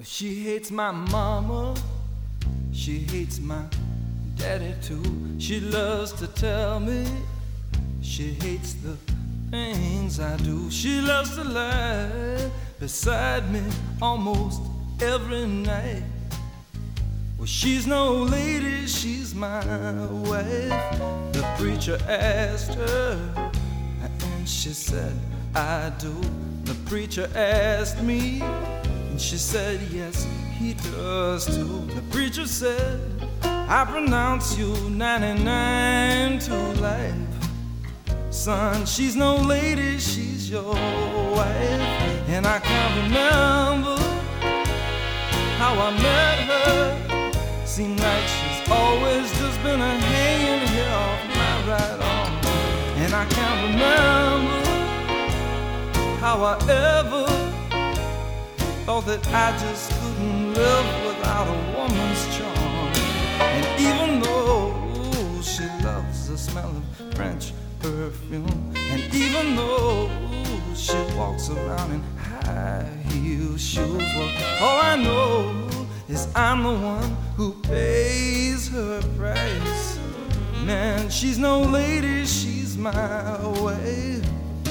She hates my mama, she hates my daddy too. She loves to tell me she hates the things I do. She loves to lie beside me almost every night. Well, she's no lady, she's my wife. The preacher asked her, and she said, I do. The preacher asked me, and she said, yes, he does too. The preacher said, I pronounce you 99 to life. Son, she's no lady, she's your wife. And I can't remember how I met her. Seems like she's always just been a hanging here off my right arm. And I can't remember how I ever thought that I just couldn't live without a woman's charm. And even though she loves the smell of French perfume, and even though she walks around in high-heel shoes, well, all I know is I'm the one who pays her price. Man, she's no lady, she's my wife.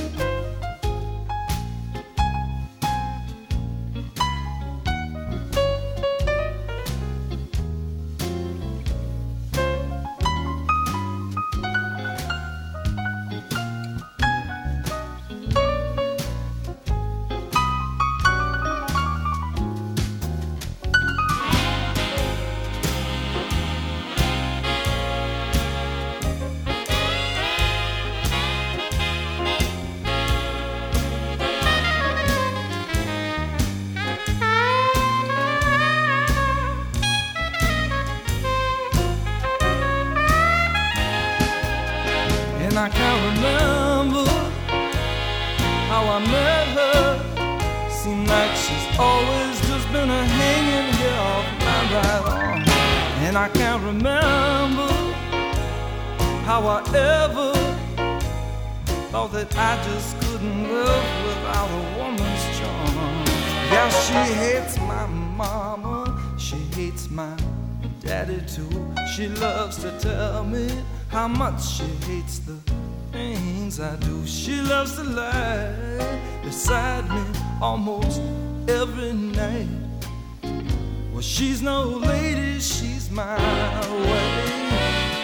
And I can't remember how I met her. Seems like she's always just been a hanging here off my right arm. And I can't remember how I ever thought that I just couldn't live without a woman's charm. Yeah, she hates my mama, she hates my daddy too. She loves to tell me how much she hates the things I do. She loves to lie beside me almost every night. Well, she's no lady, she's my wife.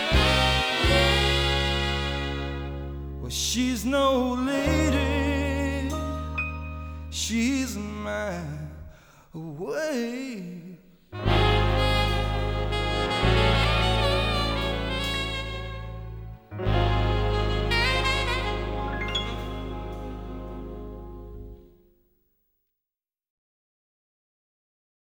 Well, she's no lady, she's my wife.